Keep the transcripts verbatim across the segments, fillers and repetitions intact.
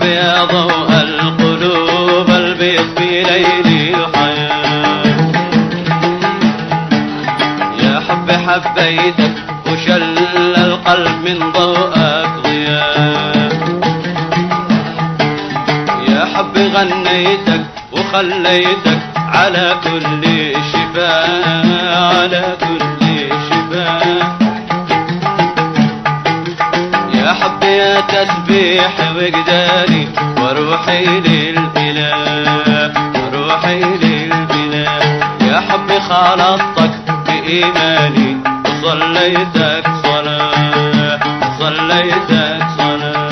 حب يا ضوء القلوب البيض في ليل الحياة، يا حب حبيتك وشل القلب من ضوءك ضياء، يا حب غنيتك وخليتك على كل شفاء، على كل شفاء، يا حب يا تسبيح وجداني وروحي للإله، وروحي للإله، يا حب خالطتك بإيماني وصليتك صلاة، صليتك صلاة.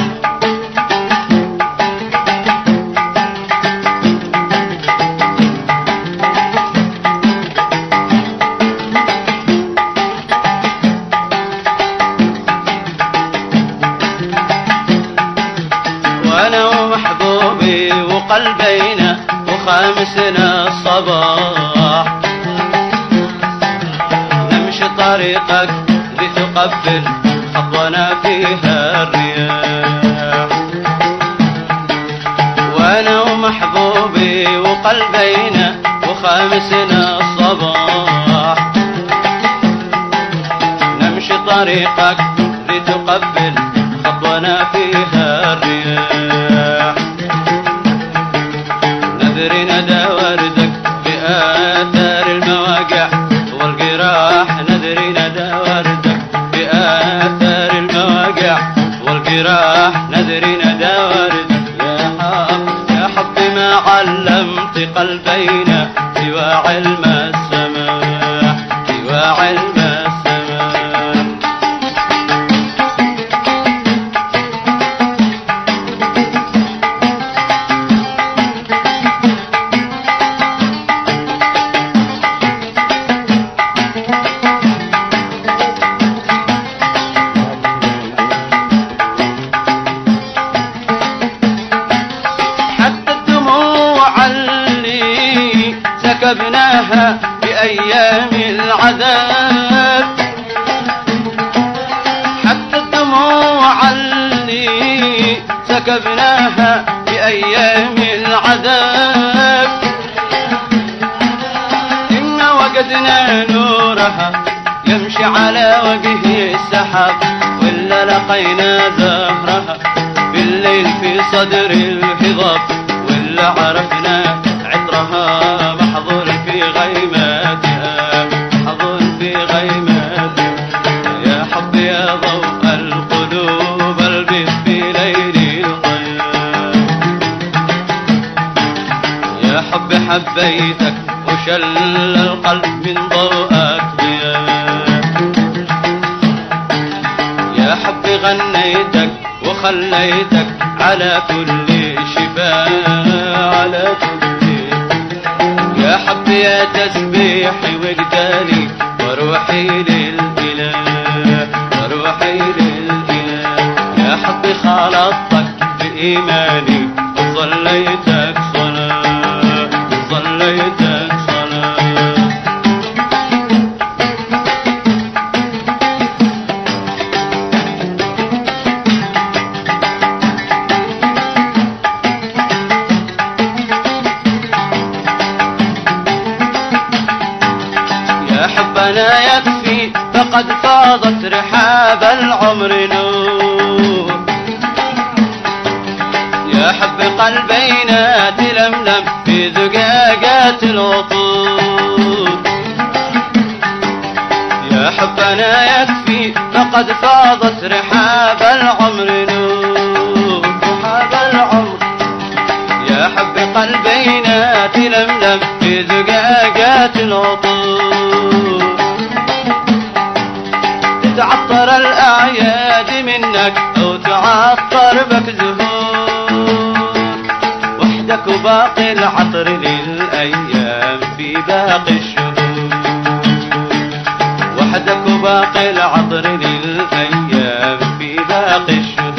وانا ومحبوبي وقلبينا وخامسنا الصباح، نمشي طريقك لتقبل خطونا فيها الرياح، وانا ومحبوبي وقلبينا وخامسنا الصباح، نمشي طريقك لتقبل خطونا فيها الرياح، نذري ندى وردك بآثار المواقع والجراح، نذري ندى وردك بآثار المواقع والجراح، نذري ندى وردك يا حب، يا حب ما علمت قلبينا سوى علم السماح، سوى علم السماح. سكبناها بأيام العذاب، حتى الدموع اللي سكبناها بأيام العذاب، إنا وجدنا نورها يمشي على وجه السحاب، ولا لقينا زهرها بالليل في صدر الهضاب، ولا عرفنا عطرها محظور في غيماتها، محظور في غيماتها، يا حب يا ضوء القلوب البيض في ليل الحياة، يا حب حبيتك وشل القلب من ضوءك ضياء، يا حب غنيتك وخليتك على كل شفاء، على كل، يا حب يا تسبيحي وجداني وروحي للإله، وروحي للإله، يا حب خالطتك بإيماني وصليتك صلاة، وصليتك صلاة. حبنا يكفي فقد فاضت رحاب العمر نور، يا حب قلبينا تلملم في زجاجات العطور، يا حبنا يكفي فقد فاضت رحاب العمر نور، رحاب العمر، يا حب قلبينا تلملم في زجاجات العطور، تعطر الأعياد منك أو تعطر بك زهور، وحدك وباقي العطر للأيام في باقي الشهور، وحدك وباقي العطر للأيام في باقي الشهور.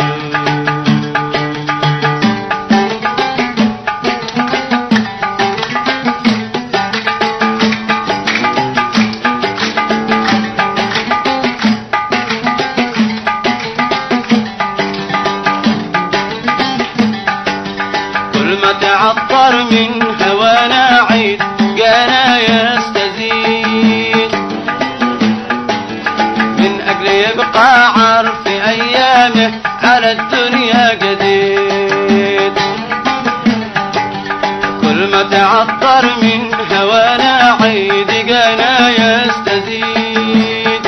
تعطر من هوانا عيد جانا يستزيد، من أجل يبقى عرف أيامه على الدنيا جديد. كل ما تعطر من هوانا عيد جانا يستزيد،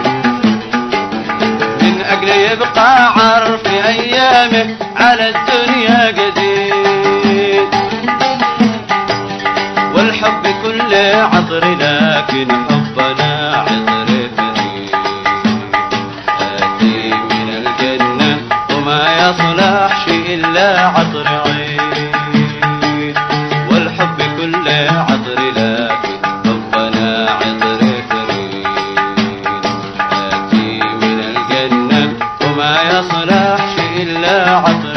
من أجل يبقى عرف أيامه على الدنيا جديد. والحب كله عطر لكن حبنا عطر فريد، آتي من الجنة وما يصلحش إلا عطر عيد. والحب كله عطر لكن حبنا عطر فريد، آتي من الجنة وما يصلحش إلا عطر